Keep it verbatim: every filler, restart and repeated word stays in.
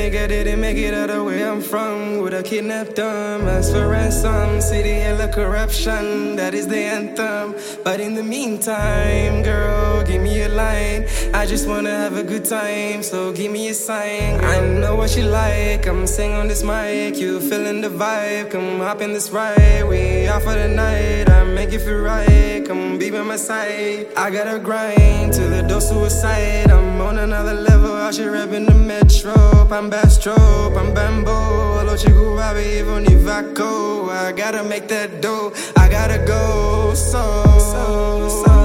nigga didn't make it out of where I'm from. Would've kidnapped them, asked for ransom. City hella corruption, that is the anthem. But in the meantime, girl, give me a line. I just wanna have a good time, so give me a sign. I know what you like, come sing on this mic. You feeling the vibe, come hop in this ride. We out for the night, I make it feel right. Come be by my side. I gotta grind to the door suicide. I'm on another level, out here rapping the metro. I'm Bastrop, I'm Bamboo. Lo chico baby, even if I go, I gotta make that dough. I gotta go, so, so, so.